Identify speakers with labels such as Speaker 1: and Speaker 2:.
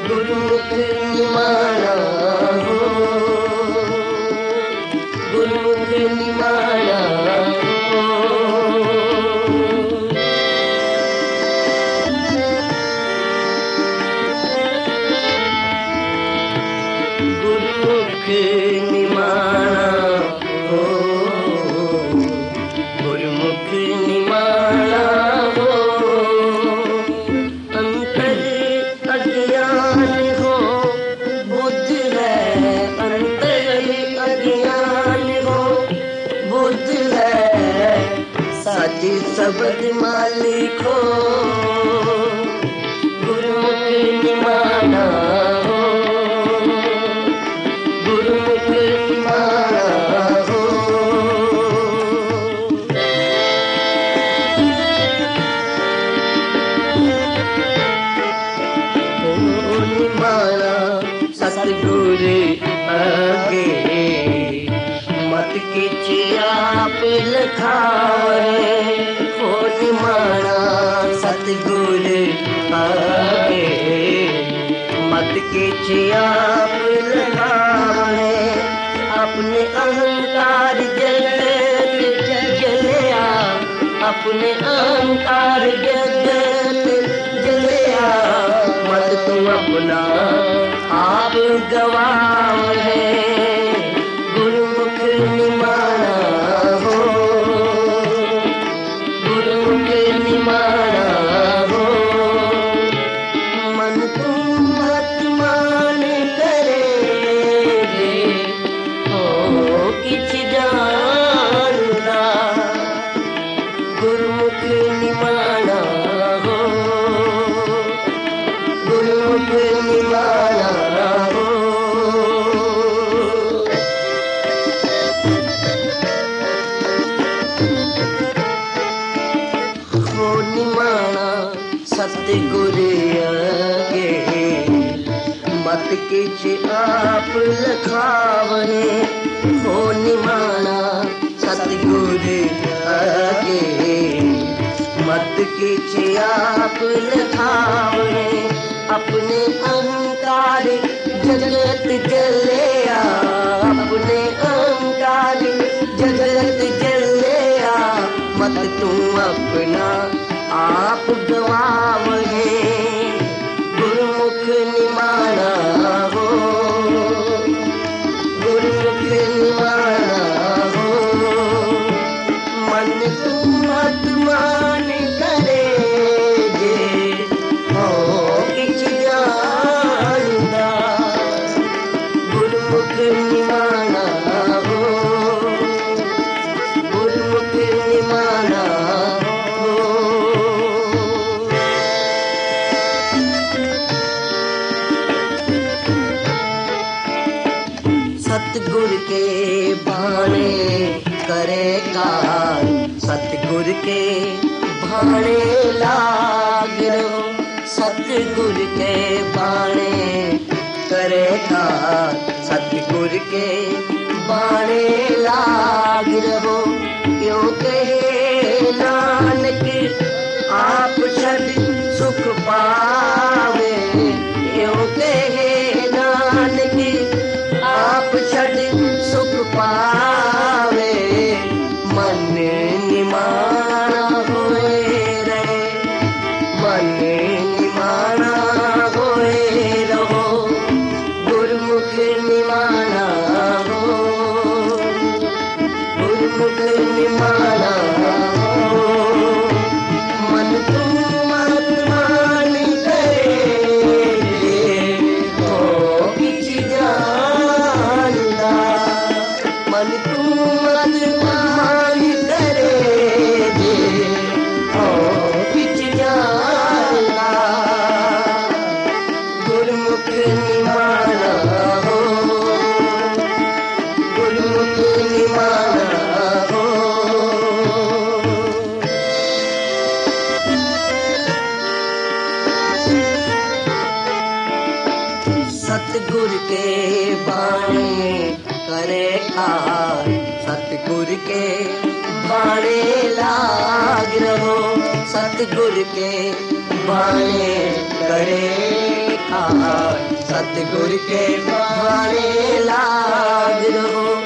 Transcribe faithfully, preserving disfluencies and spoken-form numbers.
Speaker 1: गुरुमुख निमाना हो, गुरुमुख निमाना हो। गुरुमुख निमाना हो, गुरुमुख निमाना हो। अंतर अज्ञान हो बुद्ध है, अंतर अज्ञान हो बुद्ध है। साची शब्द मालिक हो, गुरुमुख निमाना हो, गुरुमुख निमाना हो। ओ निमाना सतगुरु आगे, मत किछ आप लखाए। ओ निमाना सतगुरु आगे, मत किछ आप लखाए। अपने अहंकार जगत जलिया, अपने अहंकार जगत जलिया। मत तू अपना आप गवाओ है, गुरुमुख निमाना हो, गुरुमुख निमाना हो। मन तुम मत मान करेगे, हो किछ जानदा। गुरुमुख निमाना हो, गुरुमुख निमाना हो। हो निमाना सतगुरु आगे, मत किछ आप लखावने। हो निमाना सतगुरु आगे, मत किछ आप लखावने। अपने अहंकार जगत जलिया, अपने अहंकार जगत जलिया। मत तू अपना आप गवाव है, गुरुमुख निमाना हो, गुरुमुख निमाना हो। मन तू मत मान करेगे, हो किछ जानदा। गुरुमुख निमाना हो, गुरुमुख निमाना हो। सतगुर के भाने करे कार, सतगुर के भाने लाग रहो। सतगुर के भाने करे कार, सतगुर के भाने लाग रहो। क्यों कहे नानक आप छड़ सुख पावे, क्यों कहे नानक आप छड़ सुख पावे। मन निमाना होए रहे, मन निमाना होए रहो, गुरुमुख निमाना हो, गुरुमुख निमाना हो। मन तुम मत मान करेगे, हो किछ जानदा। मन तुम मत मान करेगे, हो किछ जानदा। गुरुमुख निमाना हो, गुरुमुख निमाना हो। सतगुर के बाणे करे कार, सतगुर के बाणे लाग रहो। सतगुर के बाणे करे कार, सतगुर के बाणे लाग रहो।